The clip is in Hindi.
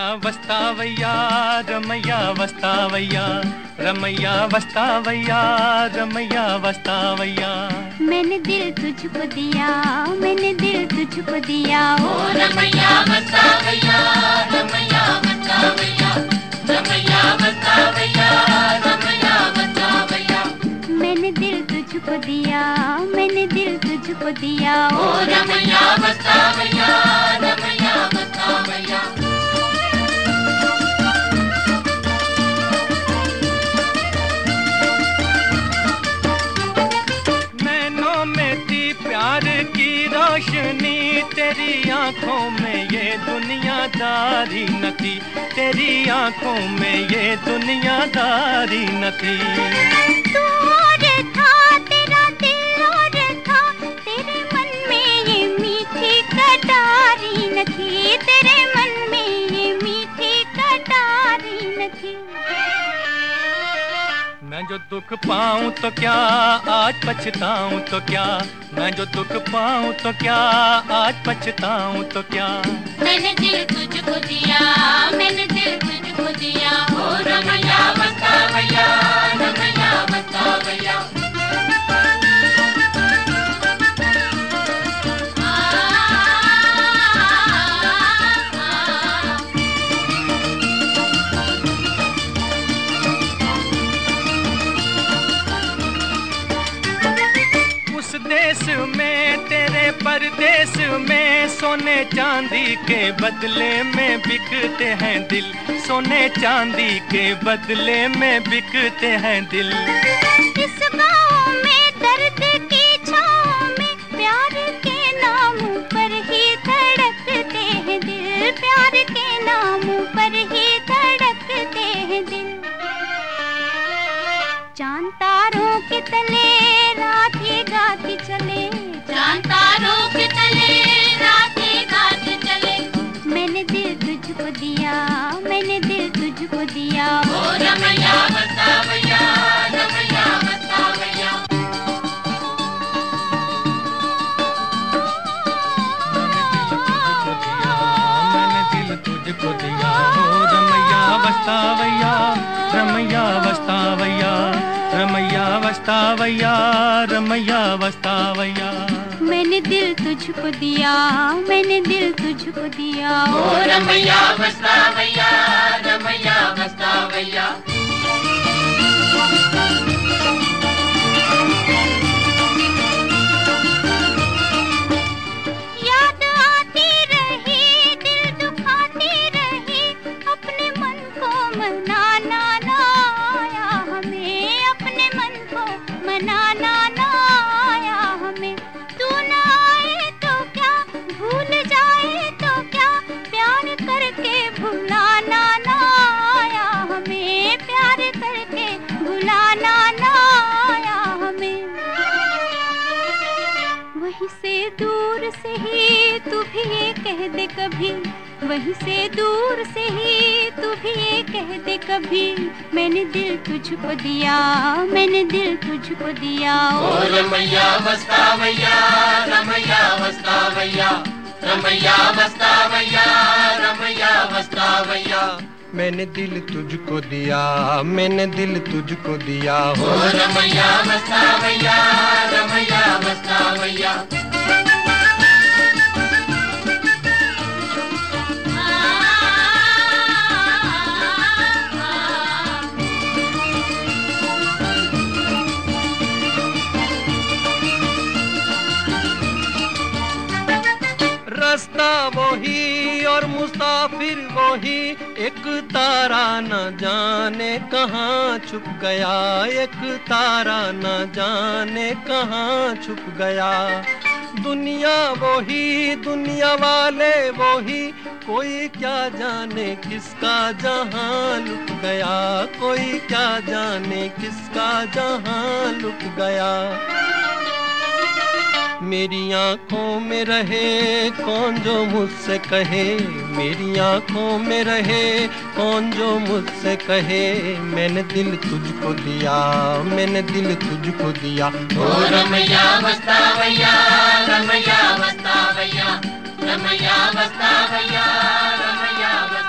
वस्तावैया रमैया वस्तावैया, रमैया वस्तावैया, रमैया वस्तावैया। मैंने दिल तुझको दिया, मैंने दिल तुझको दिया, ओ रमैया वस्तावैया, रमैया वस्तावैया, रमैया वस्तावैया, रमैया वस्तावैया। मैंने दिल तुझको दिया, मैंने दिल तुझको दिया, ओ रमैया वस्तावैया, रमैया वस्तावैया। नैनों में थी प्यार की रोशनी, तेरी आंखों में ये दुनियादारी न थी, तेरी आंखों में ये दुनियादारी न थी। तू और था तेरा दिल और था, तेरे मन में ये मीठी कटारी न थी, तेरे मन में ये मीठी कटारी न थी। मैं जो दुख पाऊं तो क्या, आज पछताऊं तो क्या, मैं जो दुख पाऊं तो क्या, आज पछताऊं तो क्या। मैंने दिल तुझको दिया, मैंने दिल तुझको दिया, ओ रमैया वस्तावैया, रमैया वस्तावैया। देश में तेरे परदेश में सोने चांदी के बदले में बिकते हैं दिल, सोने चांदी के बदले में बिकते हैं दिल। इस गाँव में दर्द की छाँव में प्यार के नाम पर ही धड़कते हैं दिल, प्यार के नाम पर ही धड़कते हैं दिल। चांद तारों के तले रात ये गाती चले, चांद तारों के तले रात ये गाती चले। मैंने दिल तुझको दिया, मैंने दिल तुझको दिया, ओ रमैया वस्तावैया, रमैया वस्तावैया। मैंने दिल तुझको दिया, ओ रमैया वस्तावैया, रमैया वस्तावैया, रमैया वस्तावैया, रमैया वस्तावैया। मैंने दिल तुझको दिया, मैंने दिल तुझको दिया, ओ रमैया वस्तावैया, रमैया वस्तावैया। याद आती रही, दिल दुखाती रही, अपने मन को मनाना ना आया हमें, अपने मन को मनाना ना आया हमें। तू ना आए तो क्या, भूल जाए तो क्या, प्यार करके भुलाना ना आया हमें, प्यार करके भुलाना ना आया हमें। वहीं से दूर से ही तू भी ये कह दे कभी, वहीं से दूर से ही तू भी ये कह दे कभी, मैंने दिल तुझको दिया, मैंने दिल तुझको दिया, ओ रमैया वस्तावैया, रमैया वस्तावैया, रमैया वस्तावैया, रमैया वस्तावैया। मैंने दिल तुझको दिया, मैंने दिल तुझको दिया, ओ रमैया वस्तावैया, रमैया वस्तावैया। रास्ता वही और मुसाफिर वही, एक तारा न जाने कहाँ छुप गया, एक तारा न जाने कहाँ छुप गया। दुनिया वही, दुनिया वाले वही, कोई क्या जाने किसका जहां लुक गया, कोई क्या जाने किसका जहां लुक गया। मेरी आंखों में रहे कौन जो मुझसे कहे, मेरी आंखों में रहे कौन जो मुझसे कहे, मैंने दिल तुझको दिया, मैंने दिल तुझको दिया। ओ रमैया वस्तावैया, रमैया वस्तावैया, रमैया वस्तावैया, रमैया वस्तावैया।